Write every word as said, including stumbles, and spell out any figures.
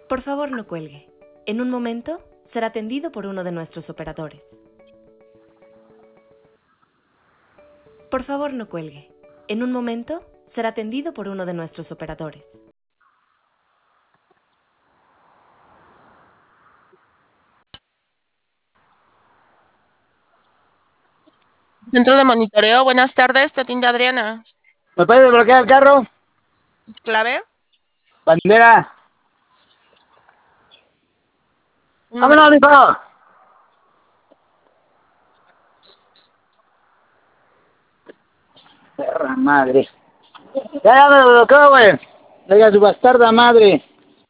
Por favor, no cuelgue. En un momento será atendido por uno de nuestros operadores. Por favor, no cuelgue. En un momento será atendido por uno de nuestros operadores. Centro de monitoreo, buenas tardes, te atiende Adriana. ¿Me puede desbloquear el carro? ¿Clave? Bandera. Un momento. ¡Vámonos, hijo! Perra madre. Ya, ya me desbloqueó, güey. Oiga, su bastarda madre.